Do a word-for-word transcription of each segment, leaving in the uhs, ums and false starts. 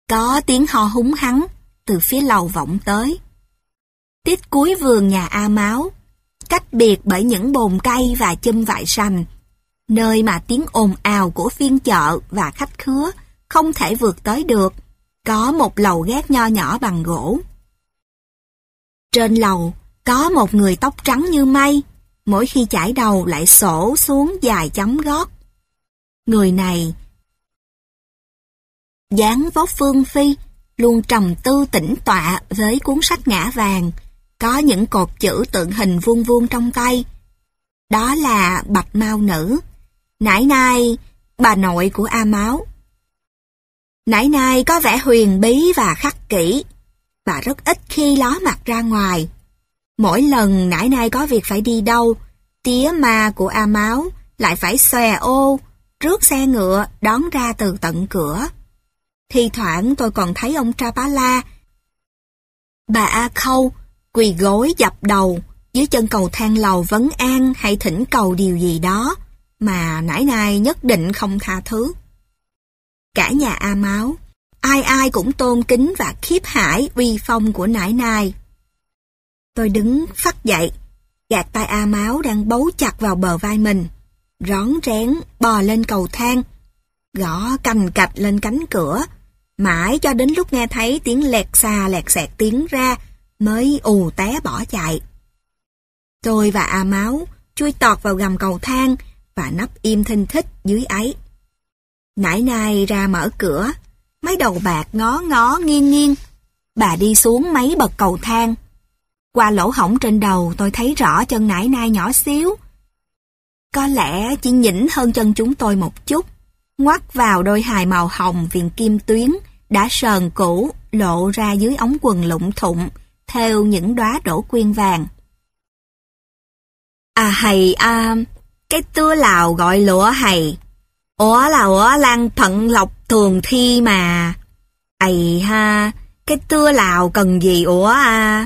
Có tiếng ho húng hắng từ phía lầu vọng tới. Tít cuối vườn nhà A Máu, cách biệt bởi những bồn cây và chum vại sành, nơi mà tiếng ồn ào của phiên chợ và khách khứa không thể vượt tới được, có một lầu gác nho nhỏ bằng gỗ. Trên lầu có một người tóc trắng như mây, mỗi khi chải đầu lại xổ xuống dài chấm gót. Người này dáng vóc phương phi, luôn trầm tư tĩnh tọa với cuốn sách ngã vàng, có những cột chữ tượng hình vuông vuông trong tay. Đó là Bạch Mao Nữ, nải nai bà nội của A Máu. Nải nai có vẻ huyền bí và khắc kỷ. Bà rất ít khi ló mặt ra ngoài. Mỗi lần nải nai có việc phải đi đâu, tía ma của A Máu lại phải xòe ô, rước xe ngựa đón ra từ tận cửa. Thi thoảng tôi còn thấy ông Trapala, bà A Khâu quỳ gối dập đầu dưới chân cầu thang lầu vấn an hay thỉnh cầu điều gì đó mà nải nai nhất định không tha thứ. Cả nhà A Máu, ai ai cũng tôn kính và khiếp hãi uy phong của nải nai. Tôi đứng phắt dậy, gạt tay A Máu đang bấu chặt vào bờ vai mình, rón rén bò lên cầu thang, gõ cành cạch lên cánh cửa, mãi cho đến lúc nghe thấy tiếng lẹt xà lẹt xẹt tiếng ra mới ù té bỏ chạy. Tôi và A Máu chui tọt vào gầm cầu thang và nấp im thinh thích dưới ấy. Nải nai ra mở cửa, mấy đầu bạc ngó ngó nghiêng nghiêng. Bà đi xuống mấy bậc cầu thang. Qua lỗ hổng trên đầu tôi thấy rõ chân nải nai nhỏ xíu. Có lẽ chỉ nhỉnh hơn chân chúng tôi một chút, ngoắt vào đôi hài màu hồng viền kim tuyến đã sờn cũ lộ ra dưới ống quần lụng thụng theo những đóa đổ quyên vàng. À hầy à, cái tưa Lào gọi lụa hầy. Ủa là ủa lan thận lộc thường thi mà. Ầy ha, cái tưa Lào cần gì ủa à.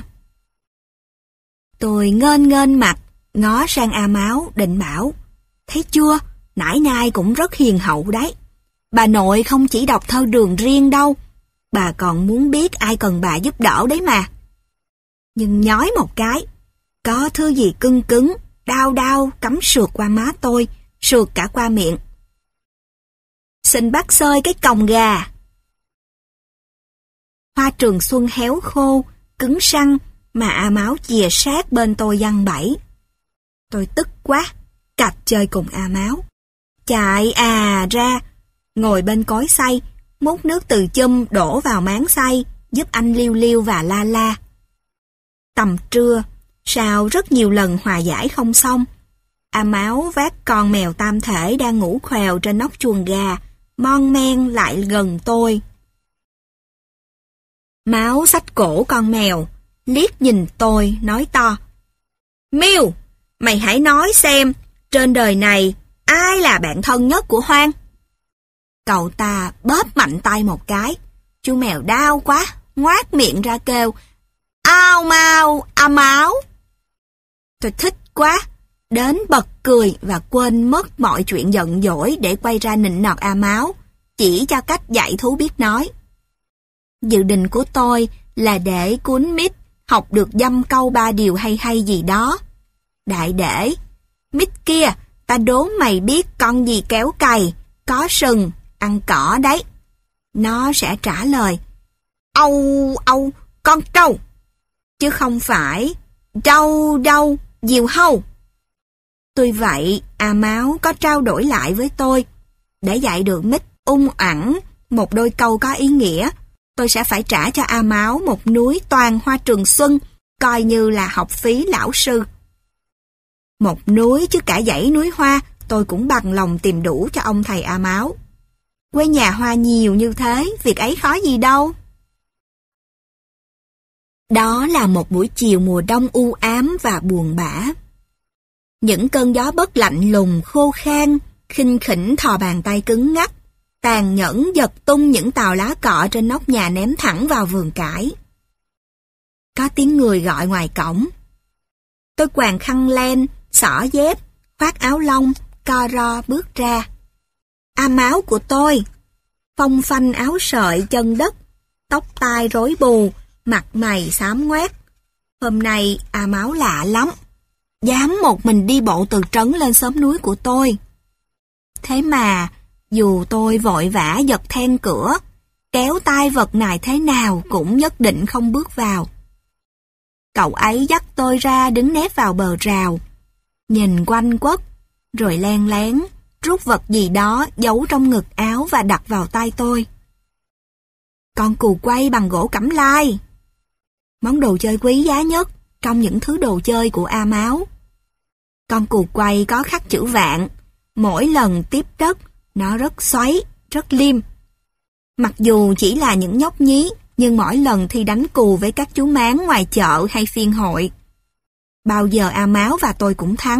Tôi ngên ngên mặt, ngó sang A Máu định bảo, thấy chưa, nải nai cũng rất hiền hậu đấy. Bà nội không chỉ đọc thơ Đường riêng đâu, bà còn muốn biết ai cần bà giúp đỡ đấy mà. Nhưng nhói một cái, có thứ gì cưng cứng, đau đau cắm sượt qua má tôi, sượt cả qua miệng. Xin bác xơi cái còng gà. Hoa trường xuân héo khô, cứng săn mà A Máu chìa sát bên tôi giăng bẫy. Tôi tức quá, cạch chơi cùng A Máu. Chạy à ra, ngồi bên cối xay, múc nước từ chum đổ vào máng xay, giúp anh liêu liêu và la la. Tầm trưa, sau rất nhiều lần hòa giải không xong, A Máu vác con mèo tam thể đang ngủ khèo trên nóc chuồng gà, mon men lại gần tôi. Máu xách cổ con mèo, liếc nhìn tôi, nói to. Miu, mày hãy nói xem, trên đời này, ai là bạn thân nhất của Hoang? Cậu ta bóp mạnh tay một cái, chú mèo đau quá, ngoác miệng ra kêu, ao mau, A Máu. Tôi thích quá, đến bật cười và quên mất mọi chuyện giận dỗi để quay ra nịnh nọt A Máu, chỉ cho cách dạy thú biết nói. Dự định của tôi là để cuốn Mít học được dăm câu ba điều hay hay gì đó. Đại để, Mít kia, ta đố mày biết con gì kéo cày, có sừng, ăn cỏ đấy. Nó sẽ trả lời, âu âu, con trâu, chứ không phải, đâu đâu, diều hâu. Tuy vậy, A Máu có trao đổi lại với tôi. Để dạy được Mít ung ẳng một đôi câu có ý nghĩa, tôi sẽ phải trả cho A Máu một núi toàn hoa trường xuân, coi như là học phí lão sư. Một núi chứ cả dãy núi hoa, tôi cũng bằng lòng tìm đủ cho ông thầy A Máu. Quê nhà hoa nhiều như thế, việc ấy khó gì đâu. Đó là một buổi chiều mùa đông u ám và buồn bã. Những cơn gió bấc lạnh lùng khô khan, khinh khỉnh thò bàn tay cứng ngắc, tàn nhẫn giật tung những tàu lá cọ trên nóc nhà ném thẳng vào vườn cải. Có tiếng người gọi ngoài cổng. Tôi quàng khăn len, xỏ dép, khoác áo lông, co ro bước ra. A Máu của tôi, phong phanh áo sợi chân đất, tóc tai rối bù, mặt mày xám ngoét. Hôm nay A Máu lạ lắm, dám một mình đi bộ từ trấn lên xóm núi của tôi. Thế mà, dù tôi vội vã giật then cửa, kéo tay vật này thế nào cũng nhất định không bước vào. Cậu ấy dắt tôi ra đứng nép vào bờ rào, nhìn quanh quất, rồi len lén, rút vật gì đó giấu trong ngực áo và đặt vào tay tôi. Con cù quay bằng gỗ cẩm lai, món đồ chơi quý giá nhất trong những thứ đồ chơi của A Máu. Con cù quay có khắc chữ vạn, mỗi lần tiếp đất, nó rất xoáy, rất liêm. Mặc dù chỉ là những nhóc nhí, nhưng mỗi lần thi đánh cù với các chú mán ngoài chợ hay phiên hội, bao giờ A Máu và tôi cũng thắng.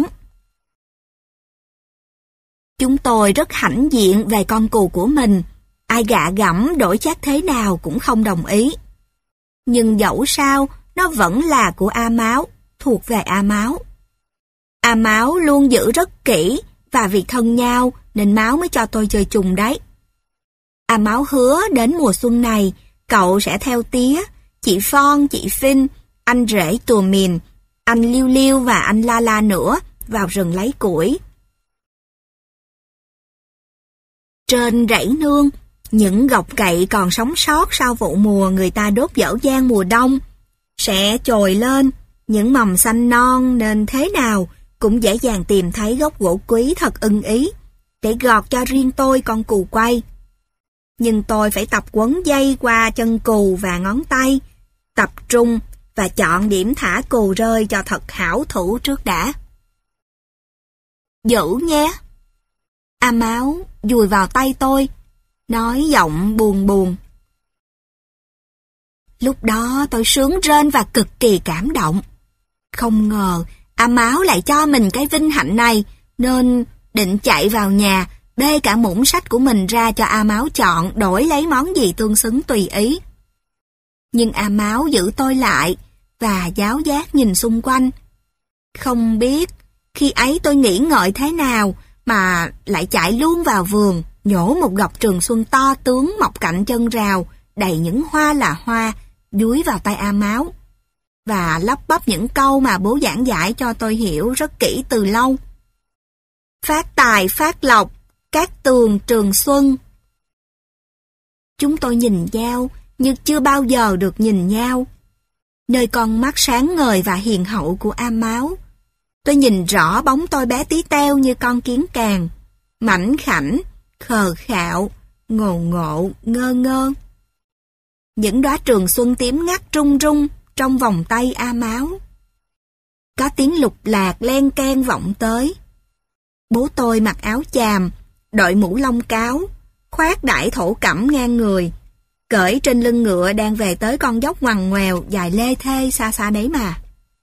Chúng tôi rất hãnh diện về con cù của mình, ai gạ gẫm đổi chác thế nào cũng không đồng ý. Nhưng dẫu sao, nó vẫn là của A Máu, thuộc về A Máu. A Máu luôn giữ rất kỹ, và vì thân nhau nên Máu mới cho tôi chơi chung đấy. A Máu hứa đến mùa xuân này, cậu sẽ theo Tía, chị Phon, chị Phinh, anh rể Tùa Mìn, anh Liêu Liêu và anh La La nữa vào rừng lấy củi. Trên rẫy nương, những gọc cậy còn sống sót sau vụ mùa người ta đốt dở dang mùa đông sẽ trồi lên những mầm xanh non, nên thế nào cũng dễ dàng tìm thấy gốc gỗ quý thật ưng ý để gọt cho riêng tôi con cù quay. Nhưng tôi phải tập quấn dây qua chân cù và ngón tay, tập trung và chọn điểm thả cù rơi cho thật hảo thủ trước đã. Giữ nhé. A Máu dùi vào tay tôi, nói giọng buồn buồn. Lúc đó tôi sướng rên và cực kỳ cảm động. Không ngờ A Máu lại cho mình cái vinh hạnh này, nên định chạy vào nhà, bê cả muỗng sách của mình ra cho A Máu chọn đổi lấy món gì tương xứng tùy ý. Nhưng A Máu giữ tôi lại và giáo giác nhìn xung quanh. Không biết khi ấy tôi nghĩ ngợi thế nào mà lại chạy luôn vào vườn, nhổ một gọc trường xuân to tướng mọc cạnh chân rào, đầy những hoa là hoa, dúi vào tay A Máu, và lắp bắp những câu mà bố giảng giải cho tôi hiểu rất kỹ từ lâu. Phát tài phát lộc, cát tường trường xuân. Chúng tôi nhìn nhau như chưa bao giờ được nhìn nhau. Nơi con mắt sáng ngời và hiền hậu của A Máu, tôi nhìn rõ bóng tôi bé tí teo như con kiến càng, mảnh khảnh, khờ khạo, ngồ ngộ, ngơ ngơ. Những đóa trường xuân tím ngắt rung rung trong vòng tay A Máu. Có tiếng lục lạc len keng vọng tới. Bố tôi mặc áo chàm, đội mũ lông cáo, khoác đải thổ cẩm ngang người, cởi trên lưng ngựa đang về tới con dốc ngoằn ngoèo dài lê thê xa xa đấy mà.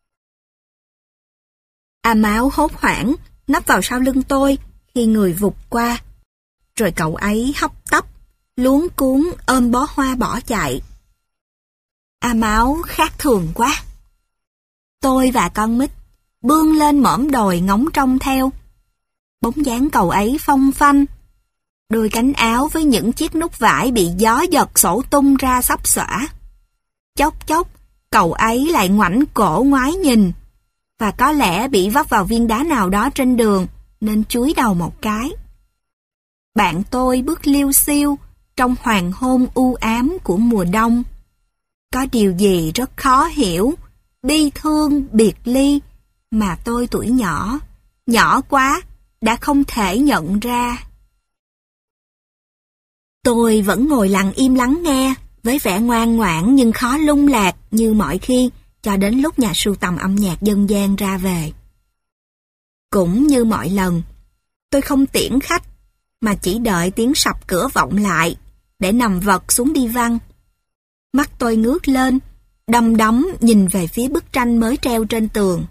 A Máu hốt hoảng nấp vào sau lưng tôi khi người vụt qua, rồi cậu ấy hấp tấp, luống cuống ôm bó hoa bỏ chạy. A Máu khác thường quá. Tôi và con Mít bươn lên mỏm đồi ngóng trông theo. Bóng dáng cậu ấy phong phanh, đôi cánh áo với những chiếc nút vải bị gió giật xổ tung ra xấp xõa. Chốc chốc, cậu ấy lại ngoảnh cổ ngoái nhìn, và có lẽ bị vấp vào viên đá nào đó trên đường, nên chúi đầu một cái. Bạn tôi bước liêu xiêu trong hoàng hôn u ám của mùa đông. Có điều gì rất khó hiểu, bi thương, biệt ly, mà tôi tuổi nhỏ, nhỏ quá, đã không thể nhận ra. Tôi vẫn ngồi lặng im lắng nghe, với vẻ ngoan ngoãn nhưng khó lung lạc như mọi khi, cho đến lúc nhà sưu tầm âm nhạc dân gian ra về. Cũng như mọi lần, tôi không tiễn khách, mà chỉ đợi tiếng sập cửa vọng lại, để nằm vật xuống đi văn. Mắt tôi ngước lên, đăm đắm nhìn về phía bức tranh mới treo trên tường.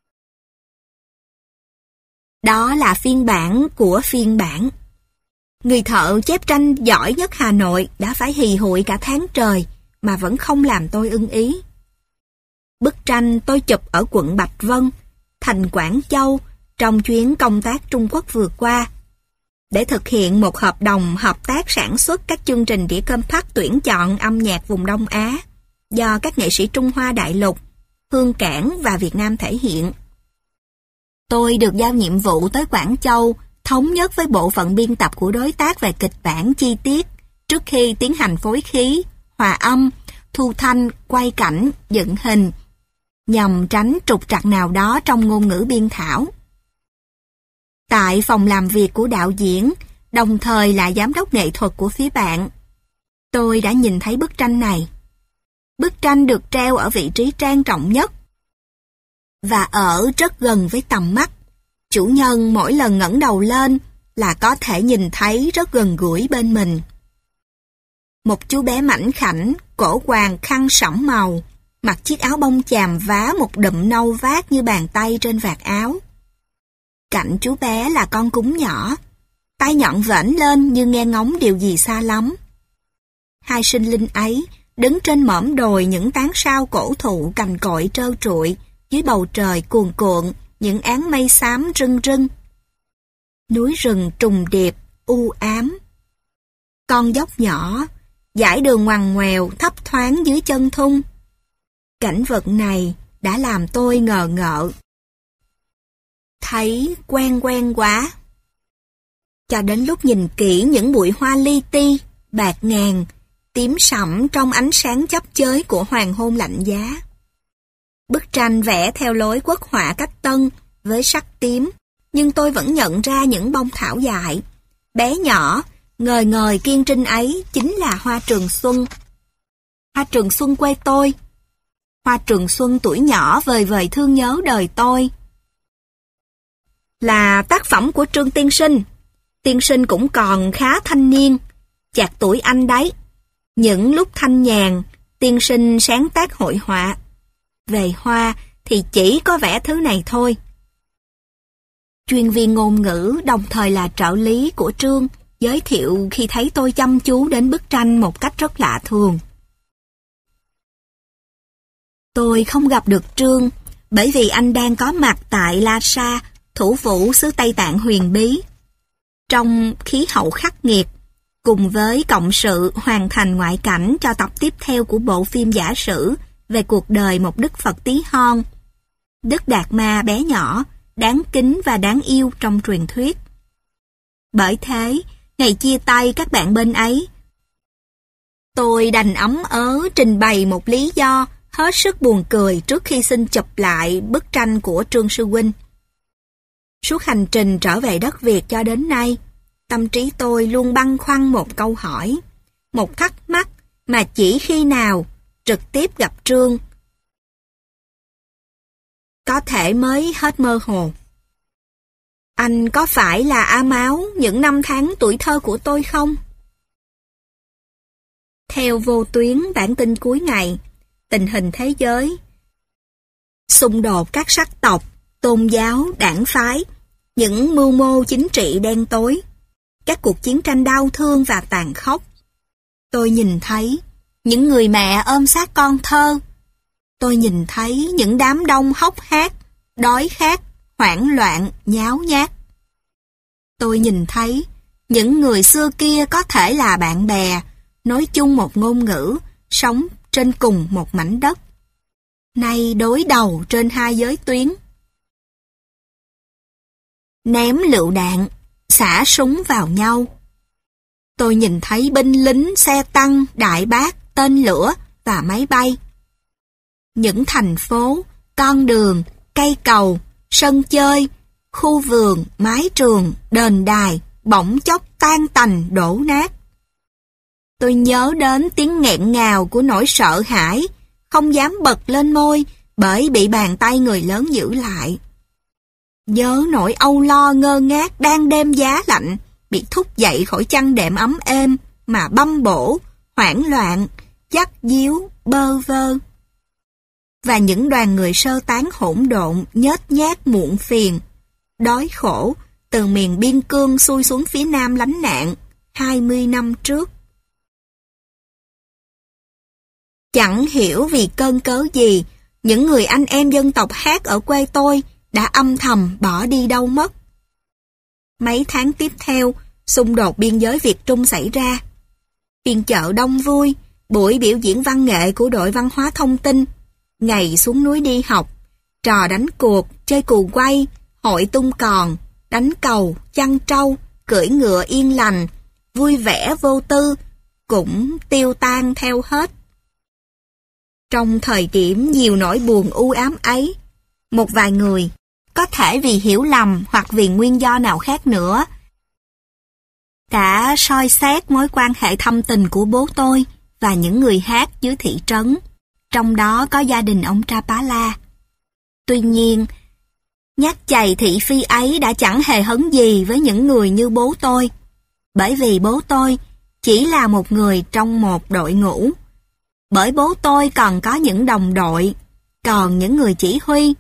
Đó là phiên bản của phiên bản. Người thợ chép tranh giỏi nhất Hà Nội đã phải hì hụi cả tháng trời mà vẫn không làm tôi ưng ý. Bức tranh tôi chụp ở quận Bạch Vân, thành Quảng Châu trong chuyến công tác Trung Quốc vừa qua. để thực hiện một hợp đồng hợp tác sản xuất các chương trình đĩa compact tuyển chọn âm nhạc vùng Đông Á do các nghệ sĩ Trung Hoa đại lục, Hương Cảng và Việt Nam thể hiện. Tôi được giao nhiệm vụ tới Quảng Châu thống nhất với bộ phận biên tập của đối tác về kịch bản chi tiết trước khi tiến hành phối khí, hòa âm, thu thanh, quay cảnh, dựng hình, nhằm tránh trục trặc nào đó trong ngôn ngữ biên thảo. Tại phòng làm việc của đạo diễn, đồng thời là giám đốc nghệ thuật của phía bạn, tôi đã nhìn thấy bức tranh này. Bức tranh được treo ở vị trí trang trọng nhất và ở rất gần với tầm mắt. Chủ nhân mỗi lần ngẩng đầu lên là có thể nhìn thấy rất gần gũi bên mình. Một chú bé mảnh khảnh, cổ quàng khăn sẫm màu, mặc chiếc áo bông chàm vá một đụm nâu vát như bàn tay trên vạt áo. Cạnh chú bé là con cún nhỏ, tay nhọn vểnh lên như nghe ngóng điều gì xa lắm. Hai sinh linh ấy đứng trên mỏm đồi những tán sao cổ thụ cành cội trơ trụi, dưới bầu trời cuồn cuộn, những áng mây xám rưng rưng. Núi rừng trùng điệp, u ám. Con dốc nhỏ, dải đường ngoằn ngoèo thấp thoáng dưới chân thung. Cảnh vật này đã làm tôi ngờ ngợ. Thấy quen quen quá. Cho đến lúc nhìn kỹ những bụi hoa li ti, bạc ngàn, tím sẫm trong ánh sáng chớp chới của hoàng hôn lạnh giá. Bức tranh vẽ theo lối quốc họa cách Tân với sắc tím, nhưng tôi vẫn nhận ra những bông thảo dại. Bé nhỏ, ngời ngời kiên trinh ấy chính là hoa trường xuân. Hoa trường xuân quê tôi. Hoa trường xuân tuổi nhỏ vời vời thương nhớ đời tôi. Là tác phẩm của Trương Tiên Sinh. Tiên Sinh cũng còn khá thanh niên, chạc tuổi anh đấy. Những lúc thanh nhàn, Tiên Sinh sáng tác hội họa. Về hoa thì chỉ có vẽ thứ này thôi. Chuyên viên ngôn ngữ đồng thời là trợ lý của Trương giới thiệu khi thấy tôi chăm chú đến bức tranh một cách rất lạ thường. Tôi không gặp được Trương bởi vì anh đang có mặt tại Lhasa, thủ phủ xứ Tây Tạng huyền bí. Trong khí hậu khắc nghiệt, cùng với cộng sự hoàn thành ngoại cảnh cho tập tiếp theo của bộ phim giả sử về cuộc đời một Đức Phật Tí Hon, Đức Đạt Ma bé nhỏ, đáng kính và đáng yêu trong truyền thuyết. Bởi thế, ngày chia tay các bạn bên ấy, tôi đành ấm ớ trình bày một lý do hết sức buồn cười trước khi xin chụp lại bức tranh của Trương Sư Huynh. Suốt hành trình trở về đất Việt cho đến nay, tâm trí tôi luôn băn khoăn một câu hỏi, một thắc mắc mà chỉ khi nào trực tiếp gặp Trương có thể mới hết mơ hồ. Anh có phải là A Máu những năm tháng tuổi thơ của tôi không? Theo vô tuyến bản tin cuối ngày, tình hình thế giới, xung đột các sắc tộc, tôn giáo, đảng phái, những mưu mô chính trị đen tối, các cuộc chiến tranh đau thương và tàn khốc. Tôi nhìn thấy những người mẹ ôm sát con thơ. Tôi nhìn thấy những đám đông hốc hác, đói khát, hoảng loạn, nháo nhác. Tôi nhìn thấy những người xưa kia có thể là bạn bè, nói chung một ngôn ngữ, sống trên cùng một mảnh đất. Nay đối đầu trên hai giới tuyến. Ném lựu đạn, xả súng vào nhau. Tôi nhìn thấy binh lính, xe tăng, đại bác, tên lửa và máy bay. Những thành phố, con đường, cây cầu, sân chơi, khu vườn, mái trường, đền đài bỗng chốc tan tành đổ nát. Tôi nhớ đến tiếng nghẹn ngào của nỗi sợ hãi, không dám bật lên môi bởi bị bàn tay người lớn giữ lại. Nhớ nỗi âu lo ngơ ngác đang đêm giá lạnh, bị thúc dậy khỏi chăn đệm ấm êm mà băm bổ, hoảng loạn, dắt díu, bơ vơ. Và những đoàn người sơ tán hỗn độn, nhếch nhác muộn phiền, đói khổ, từ miền biên cương xuôi xuống phía nam lánh nạn, hai mươi năm trước. Chẳng hiểu vì cơn cớ gì, những người anh em dân tộc hát ở quê tôi đã âm thầm bỏ đi đâu mất. Mấy tháng tiếp theo, xung đột biên giới Việt Trung xảy ra. Phiên chợ đông vui, buổi biểu diễn văn nghệ của đội văn hóa thông tin, ngày xuống núi đi học, trò đánh cuộc, chơi cù quay, hội tung còn, đánh cầu, chăn trâu, cưỡi ngựa yên lành, vui vẻ vô tư, cũng tiêu tan theo hết. Trong thời điểm nhiều nỗi buồn u ám ấy, một vài người, có thể vì hiểu lầm hoặc vì nguyên do nào khác nữa, đã soi xét mối quan hệ thâm tình của bố tôi và những người hát dưới thị trấn, trong đó có gia đình ông Trapala. Tuy nhiên, nhát chày thị phi ấy đã chẳng hề hấn gì với những người như bố tôi, bởi vì bố tôi chỉ là một người trong một đội ngũ. Bởi bố tôi còn có những đồng đội, còn những người chỉ huy.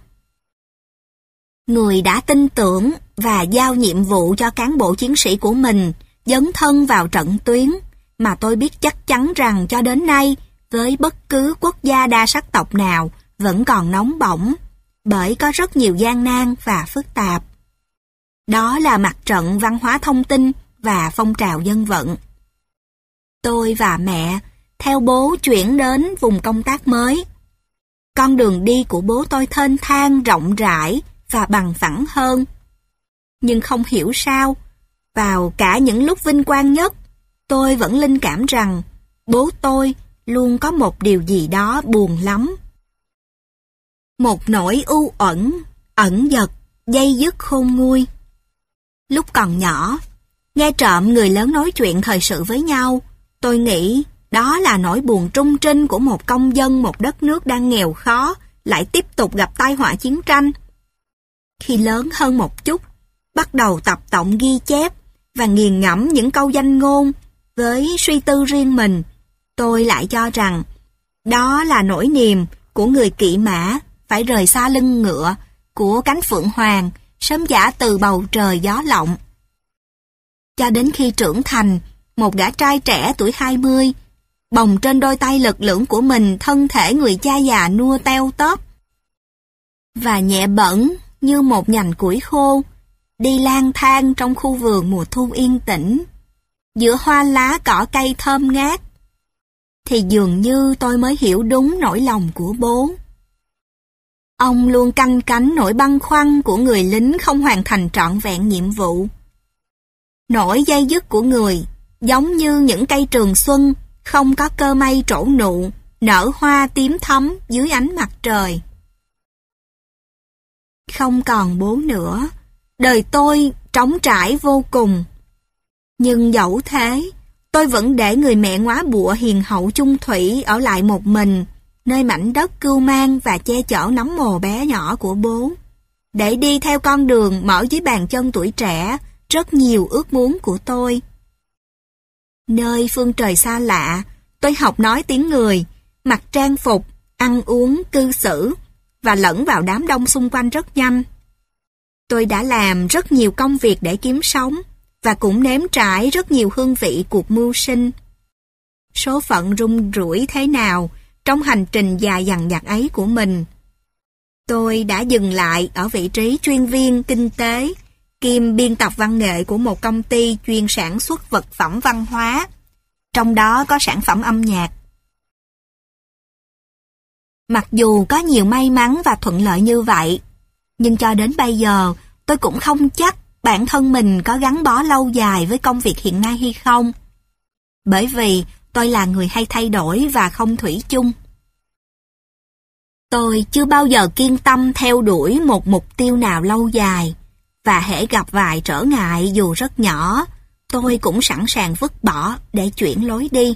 Người đã tin tưởng và giao nhiệm vụ cho cán bộ chiến sĩ của mình dấn thân vào trận tuyến, mà tôi biết chắc chắn rằng cho đến nay, với bất cứ quốc gia đa sắc tộc nào, vẫn còn nóng bỏng, bởi có rất nhiều gian nan và phức tạp. Đó là mặt trận văn hóa thông tin và phong trào dân vận. Tôi và mẹ theo bố chuyển đến vùng công tác mới. Con đường đi của bố tôi thênh thang, rộng rãi và bằng phẳng hơn. Nhưng không hiểu sao, vào cả những lúc vinh quang nhất, tôi vẫn linh cảm rằng bố tôi luôn có một điều gì đó buồn lắm. Một nỗi u uẩn, ẩn dật, dây dứt khôn nguôi. Lúc còn nhỏ, nghe trộm người lớn nói chuyện thời sự với nhau, tôi nghĩ đó là nỗi buồn trung trinh của một công dân một đất nước đang nghèo khó, lại tiếp tục gặp tai họa chiến tranh. Khi lớn hơn một chút, bắt đầu tập tọng ghi chép và nghiền ngẫm những câu danh ngôn với suy tư riêng mình, tôi lại cho rằng đó là nỗi niềm của người kỵ mã phải rời xa lưng ngựa, của cánh phượng hoàng sớm giả từ bầu trời gió lộng. Cho đến khi trưởng thành, một gã trai trẻ tuổi hai mươi, bồng trên đôi tay lực lưỡng của mình thân thể người cha già nua teo tóp và nhẹ bẫng như một nhành củi khô, đi lang thang trong khu vườn mùa thu yên tĩnh, giữa hoa lá cỏ cây thơm ngát, thì dường như tôi mới hiểu đúng nỗi lòng của bố. Ông luôn canh cánh nỗi băn khoăn của người lính không hoàn thành trọn vẹn nhiệm vụ. Nỗi dây dứt của người giống như những cây trường xuân không có cơ may trổ nụ, nở hoa tím thắm dưới ánh mặt trời. Không còn bố nữa, đời tôi trống trải vô cùng. Nhưng dẫu thế, tôi vẫn để người mẹ ngóa bụa hiền hậu chung thủy ở lại một mình, nơi mảnh đất cưu mang và che chở nấm mồ bé nhỏ của bố, để đi theo con đường mở dưới bàn chân tuổi trẻ rất nhiều ước muốn của tôi. Nơi phương trời xa lạ, tôi học nói tiếng người, mặc trang phục, ăn uống, cư xử và lẫn vào đám đông xung quanh rất nhanh. Tôi đã làm rất nhiều công việc để kiếm sống và cũng nếm trải rất nhiều hương vị cuộc mưu sinh. Số phận rung rủi thế nào trong hành trình dài dằng dặc ấy của mình. Tôi đã dừng lại ở vị trí chuyên viên kinh tế, kiêm biên tập văn nghệ của một công ty chuyên sản xuất vật phẩm văn hóa, trong đó có sản phẩm âm nhạc. Mặc dù có nhiều may mắn và thuận lợi như vậy, nhưng cho đến bây giờ tôi cũng không chắc bản thân mình có gắn bó lâu dài với công việc hiện nay hay không. Bởi vì tôi là người hay thay đổi và không thủy chung. Tôi chưa bao giờ kiên tâm theo đuổi một mục tiêu nào lâu dài, và hễ gặp vài trở ngại dù rất nhỏ, tôi cũng sẵn sàng vứt bỏ để chuyển lối đi.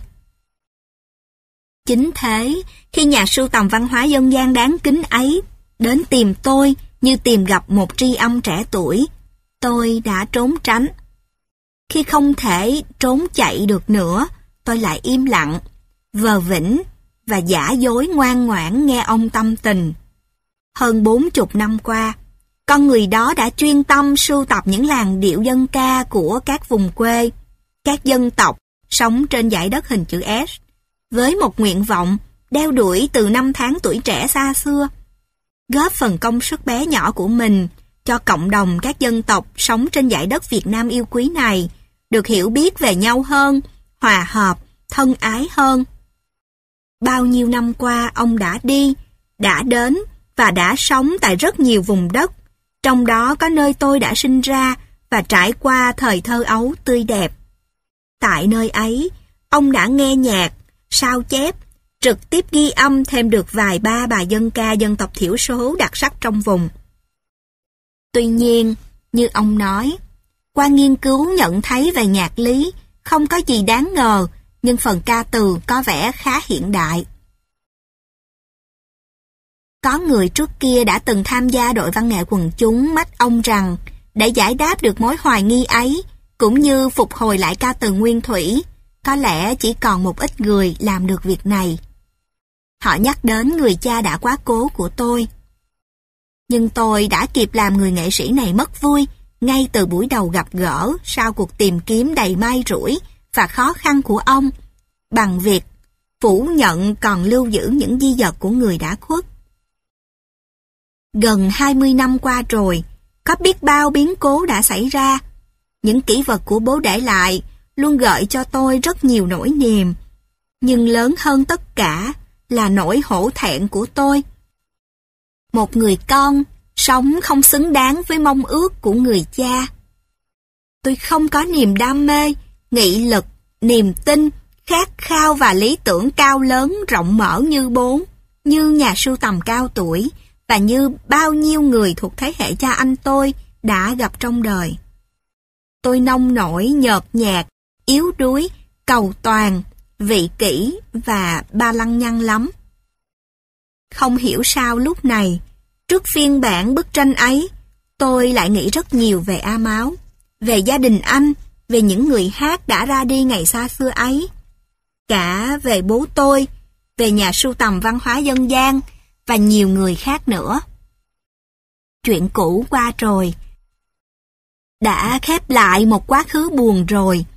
Chính thế, khi nhà sưu tầm văn hóa dân gian đáng kính ấy đến tìm tôi như tìm gặp một tri âm trẻ tuổi, tôi đã trốn tránh. Khi không thể trốn chạy được nữa, tôi lại im lặng, vờ vĩnh và giả dối ngoan ngoãn nghe ông tâm tình. Hơn bốn chục năm qua, con người đó đã chuyên tâm sưu tập những làn điệu dân ca của các vùng quê, các dân tộc sống trên dải đất hình chữ S, với một nguyện vọng đeo đuổi từ năm tháng tuổi trẻ xa xưa, góp phần công sức bé nhỏ của mình cho cộng đồng các dân tộc sống trên dải đất Việt Nam yêu quý này, được hiểu biết về nhau hơn, hòa hợp, thân ái hơn. Bao nhiêu năm qua ông đã đi, đã đến và đã sống tại rất nhiều vùng đất, trong đó có nơi tôi đã sinh ra và trải qua thời thơ ấu tươi đẹp. Tại nơi ấy, ông đã nghe nhạc, sao chép, trực tiếp ghi âm thêm được vài ba bài dân ca dân tộc thiểu số đặc sắc trong vùng. Tuy nhiên, như ông nói, qua nghiên cứu nhận thấy về nhạc lý, không có gì đáng ngờ, nhưng phần ca từ có vẻ khá hiện đại. Có người trước kia đã từng tham gia đội văn nghệ quần chúng mách ông rằng, để giải đáp được mối hoài nghi ấy, cũng như phục hồi lại ca từ nguyên thủy, có lẽ chỉ còn một ít người làm được việc này. Họ nhắc đến người cha đã quá cố của tôi. Nhưng tôi đã kịp làm người nghệ sĩ này mất vui, ngay từ buổi đầu gặp gỡ sau cuộc tìm kiếm đầy may rủi và khó khăn của ông, bằng việc phủ nhận còn lưu giữ những di vật của người đã khuất. Gần hai mươi năm qua rồi, có biết bao biến cố đã xảy ra. Những kỷ vật của bố để lại luôn gợi cho tôi rất nhiều nỗi niềm, nhưng lớn hơn tất cả là nỗi hổ thẹn của tôi. Một người con sống không xứng đáng với mong ước của người cha. Tôi không có niềm đam mê, nghị lực, niềm tin, khát khao và lý tưởng cao lớn rộng mở như bố, như nhà sưu tầm cao tuổi và như bao nhiêu người thuộc thế hệ cha anh tôi đã gặp trong đời. Tôi nông nổi, nhợt nhạt, yếu đuối, cầu toàn, vị kỷ và ba lăng nhăng lắm. Không hiểu sao lúc này, trước phiên bản bức tranh ấy, tôi lại nghĩ rất nhiều về A Máu, về gia đình anh, về những người hát đã ra đi ngày xa xưa ấy, cả về bố tôi, về nhà sưu tầm văn hóa dân gian và nhiều người khác nữa. Chuyện cũ qua rồi, đã khép lại một quá khứ buồn rồi.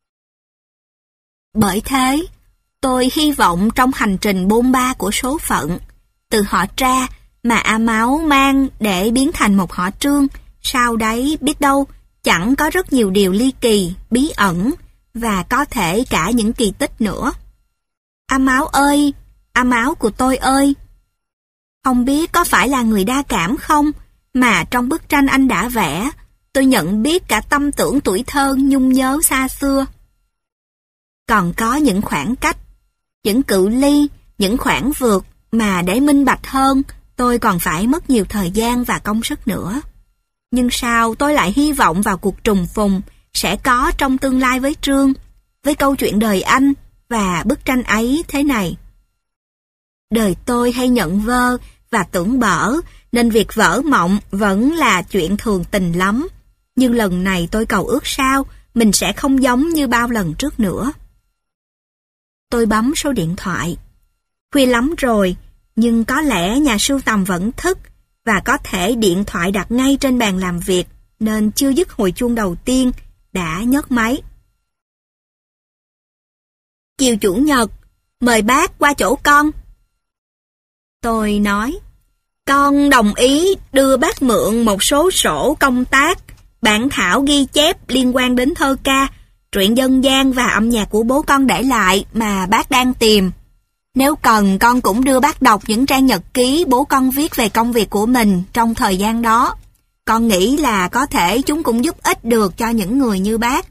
Bởi thế, tôi hy vọng trong hành trình bôn ba của số phận, từ họ Tra mà A Máu mang để biến thành một họ Trương, sau đấy biết đâu chẳng có rất nhiều điều ly kỳ, bí ẩn và có thể cả những kỳ tích nữa. A Máu ơi, A Máu của tôi ơi! Không biết có phải là người đa cảm không, mà trong bức tranh anh đã vẽ, tôi nhận biết cả tâm tưởng tuổi thơ nhung nhớ xa xưa. Còn có những khoảng cách, những cự ly, những khoảng vượt mà để minh bạch hơn, tôi còn phải mất nhiều thời gian và công sức nữa. Nhưng sao tôi lại hy vọng vào cuộc trùng phùng sẽ có trong tương lai với Trương, với câu chuyện đời anh và bức tranh ấy thế này. Đời tôi hay nhận vơ và tưởng bở, nên việc vỡ mộng vẫn là chuyện thường tình lắm. Nhưng lần này tôi cầu ước sao mình sẽ không giống như bao lần trước nữa. Tôi bấm số điện thoại. Khuya lắm rồi, nhưng có lẽ nhà sưu tầm vẫn thức và có thể điện thoại đặt ngay trên bàn làm việc, nên chưa dứt hồi chuông đầu tiên đã nhấc máy. Chiều Chủ nhật, mời bác qua chỗ con. Tôi nói, con đồng ý đưa bác mượn một số sổ công tác, bản thảo ghi chép liên quan đến thơ ca, truyện dân gian và âm nhạc của bố con để lại mà bác đang tìm. Nếu cần, con cũng đưa bác đọc những trang nhật ký bố con viết về công việc của mình trong thời gian đó. Con nghĩ là có thể chúng cũng giúp ích được cho những người như bác.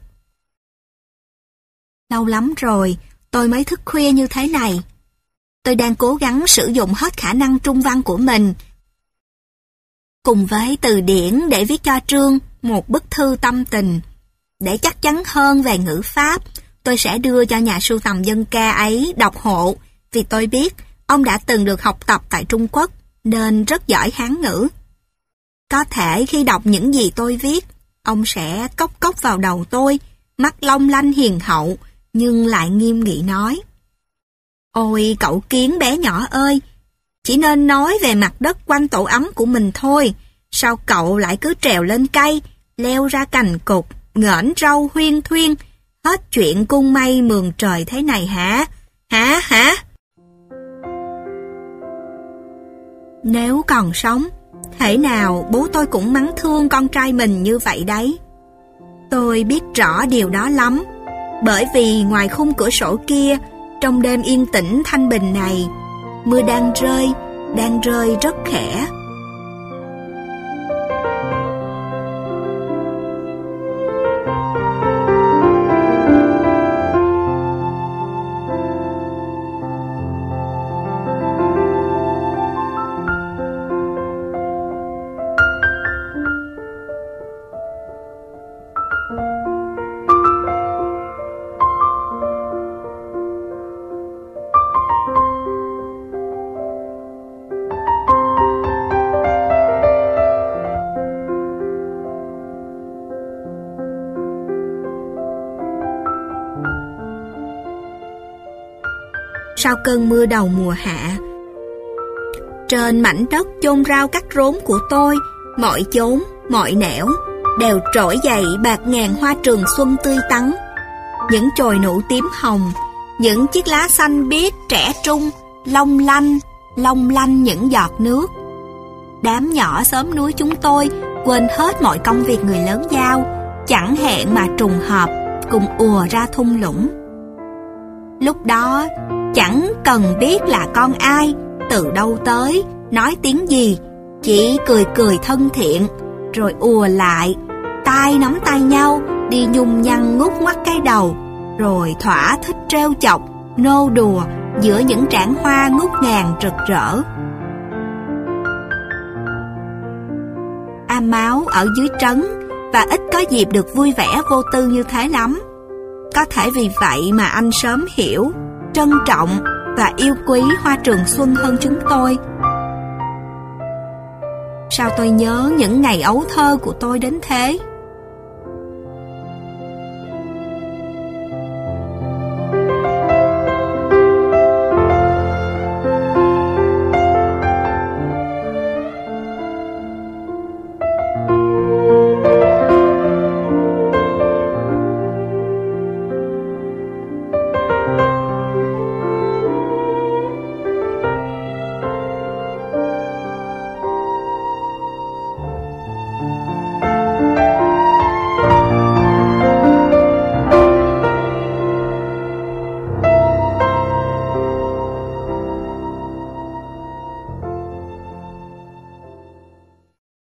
Lâu lắm rồi, tôi mới thức khuya như thế này. Tôi đang cố gắng sử dụng hết khả năng trung văn của mình, cùng với từ điển để viết cho Trương một bức thư tâm tình. Để chắc chắn hơn về ngữ pháp, tôi sẽ đưa cho nhà sưu tầm dân ca ấy đọc hộ, vì tôi biết ông đã từng được học tập tại Trung Quốc, nên rất giỏi Hán ngữ. Có thể khi đọc những gì tôi viết, ông sẽ cốc cốc vào đầu tôi, mắt long lanh hiền hậu, nhưng lại nghiêm nghị nói. Ôi cậu Kiến bé nhỏ ơi, chỉ nên nói về mặt đất quanh tổ ấm của mình thôi, sao cậu lại cứ trèo lên cây, leo ra cành cụt, ngỡn râu huyên thuyên, hết chuyện cung mây mường trời thế này hả? Hả hả? Nếu còn sống, thể nào bố tôi cũng mắng thương con trai mình như vậy đấy. Tôi biết rõ điều đó lắm, bởi vì ngoài khung cửa sổ kia, trong đêm yên tĩnh thanh bình này, mưa đang rơi, đang rơi rất khẽ. Sau cơn mưa đầu mùa hạ, trên mảnh đất chôn rau cắt rốn của tôi, mọi chốn, mọi nẻo đều trỗi dậy bạt ngàn hoa trường xuân tươi tắn. Những chồi nụ tím hồng, những chiếc lá xanh biếc trẻ trung, long lanh, long lanh những giọt nước. Đám nhỏ xóm núi chúng tôi quên hết mọi công việc người lớn giao, chẳng hẹn mà trùng hợp cùng ùa ra thung lũng. Lúc đó chẳng cần biết là con ai, từ đâu tới, nói tiếng gì, chỉ cười cười thân thiện, rồi ùa lại, tay nắm tay nhau, đi nhung nhăng ngút ngoắt cái đầu, rồi thỏa thích trêu chọc, nô đùa giữa những trảng hoa ngút ngàn rực rỡ. A Máu ở dưới trấn và ít có dịp được vui vẻ vô tư như thế lắm. Có thể vì vậy mà anh sớm hiểu, trân trọng và yêu quý hoa trường xuân hơn chúng tôi. Sao tôi nhớ những ngày ấu thơ của tôi đến thế?